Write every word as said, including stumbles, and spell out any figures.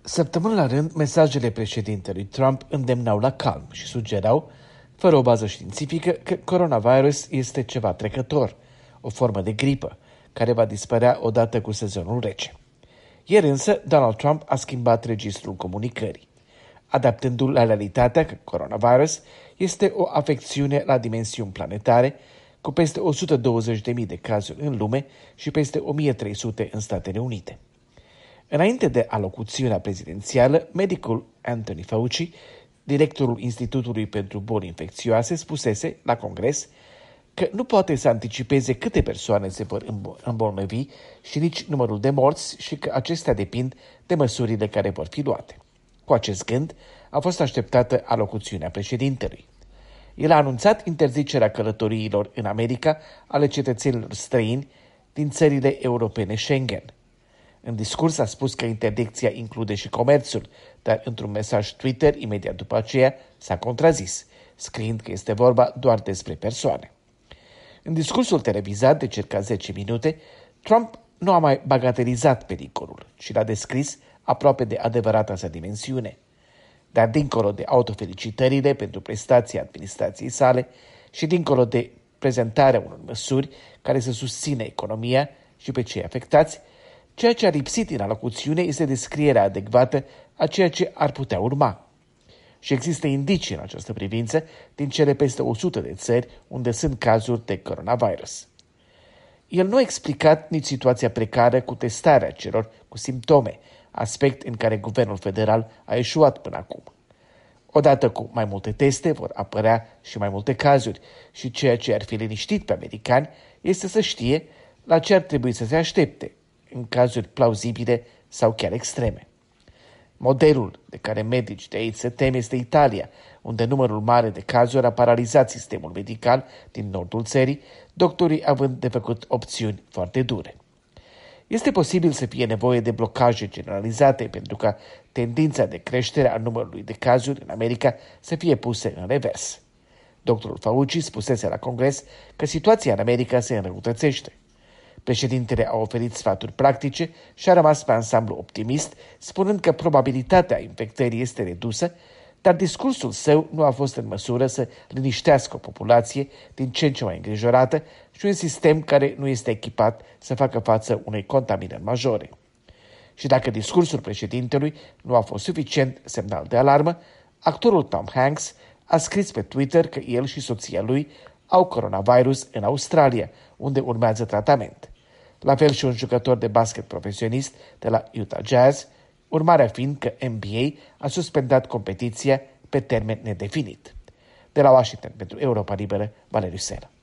Săptămâni la rând, mesajele președintelui Trump îndemnau la calm și sugerau, fără o bază științifică, că coronavirus este ceva trecător, o formă de gripă, care va dispărea odată cu sezonul rece. Ieri însă, Donald Trump a schimbat registrul comunicării, adaptându-l la realitatea că coronavirus este o afecțiune la dimensiuni planetare, cu peste o sută douăzeci de mii de cazuri în lume și peste o mie trei sute în Statele Unite. Înainte de alocuțiunea prezidențială, medicul Anthony Fauci, directorul Institutului pentru Boli Infecțioase, spusese la Congres că nu poate să anticipeze câte persoane se vor îmbolnăvi și nici numărul de morți și că acestea depind de măsurile care vor fi luate. Cu acest gând a fost așteptată alocuțiunea președintelui. El a anunțat interzicerea călătoriilor în America ale cetățenilor străini din țările europene Schengen. În discurs a spus că interdicția include și comerțul, dar într-un mesaj Twitter, imediat după aceea, s-a contrazis, scriind că este vorba doar despre persoane. În discursul televizat de circa zece minute, Trump nu a mai bagatelizat pericolul, ci l-a descris aproape de adevărata sa dimensiune. Dar dincolo de autofelicitările pentru prestația administrației sale și dincolo de prezentarea unor măsuri care să susțină economia și pe cei afectați, ceea ce a lipsit în alocuțiune este descrierea adecvată a ceea ce ar putea urma. Și există indicii în această privință din cele peste o sută de țări unde sunt cazuri de coronavirus. El nu a explicat nici situația precară cu testarea celor cu simptome, aspect în care guvernul federal a eșuat până acum. Odată cu mai multe teste vor apărea și mai multe cazuri și ceea ce ar fi liniștit pe americani este să știe la ce ar trebui să se aștepte în cazuri plauzibile sau chiar extreme. Modelul de care medici de aici se tem este Italia, unde numărul mare de cazuri a paralizat sistemul medical din nordul țării, doctorii având de făcut opțiuni foarte dure. Este posibil să fie nevoie de blocaje generalizate pentru ca tendința de creștere a numărului de cazuri în America să fie puse în revers. Doctorul Fauci spusese la Congres că situația în America se înrăutățește. Președintele a oferit sfaturi practice și a rămas pe ansamblu optimist, spunând că probabilitatea infectării este redusă, dar discursul său nu a fost în măsură să liniștească o populație din ce în ce mai îngrijorată și un sistem care nu este echipat să facă față unei contaminări majore. Și dacă discursul președintelui nu a fost suficient semnal de alarmă, actorul Tom Hanks a scris pe Twitter că el și soția lui au coronavirus în Australia, unde urmează tratament. La fel și un jucător de basket profesionist de la Utah Jazz, urmarea fiind că N B A a suspendat competiția pe termen nedefinit. De la Washington pentru Europa Liberă, Valeriu Sena.